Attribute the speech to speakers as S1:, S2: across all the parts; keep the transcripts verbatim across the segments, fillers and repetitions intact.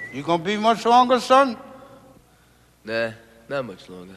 S1: You gonna be much longer, son?
S2: Nah, not much longer.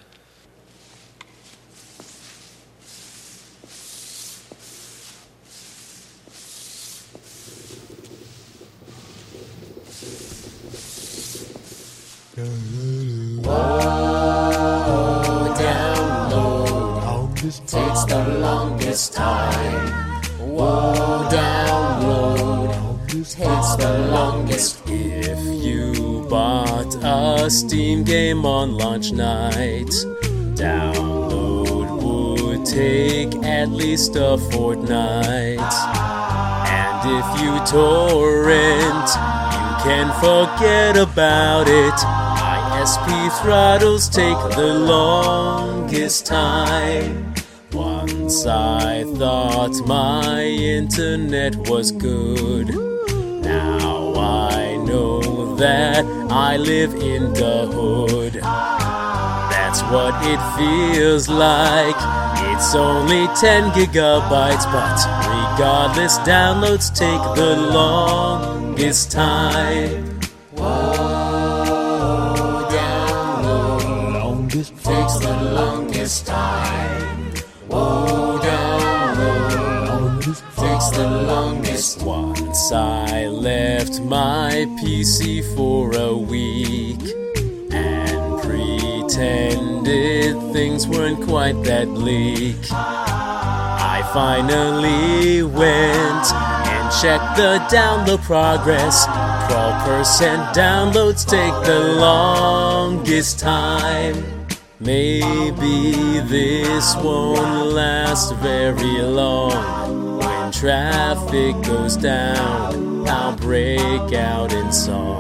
S3: Whoa, download takes the longest time. Whoa, download takes the longest.
S4: If you bought a Steam game on launch night, download would take at least a fortnight. And if you torrent, you can forget about it. I S P throttles take the longest time. Once I thought my internet was good. Now I know that I live in the hood. That's what it feels like. It's only ten gigabytes, but regardless, downloads take the longest time.
S3: Whoa, download takes the longest time. Whoa, download takes the longest.
S4: Once I left my P C for a week and pretended things weren't quite that bleak. I finally went and checked the download progress. twelve percent downloads take the longest time. Maybe this won't last very long. When traffic goes down, I'll break out in song.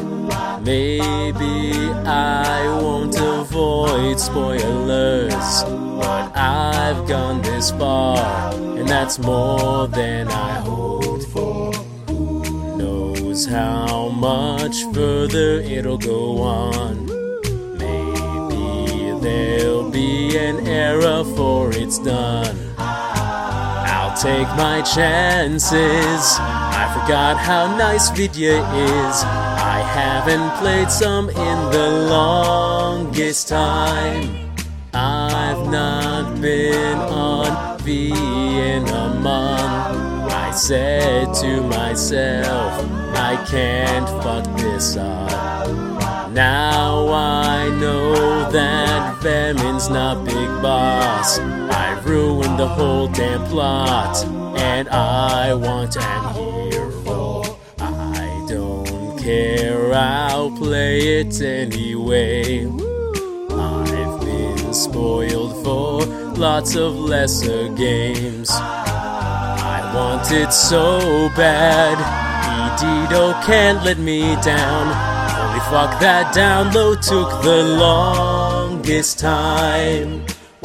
S4: Maybe I won't avoid spoilers, but I've gone this far, and that's more than I hoped for. Who knows how much further it'll go on? Maybe there'll be an era for it's done. I'll take my chances. I forgot how nice Vidya is. I haven't played some in the longest time. I've not been on V in a month. I said to myself, I can't fuck this up. Now I know that Vemin's not Big Boss. I've ruined the whole damn plot, and I want an hero. I don't care, I'll play it anyway. I've been spoiled for lots of lesser games. I want it so bad. Edito can't let me down. Holy fuck, that download took the longest time.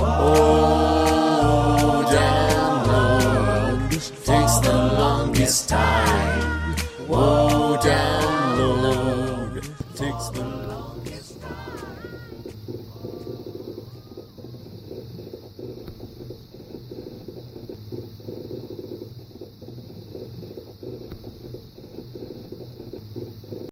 S3: Oh, download takes the longest time. Whoa.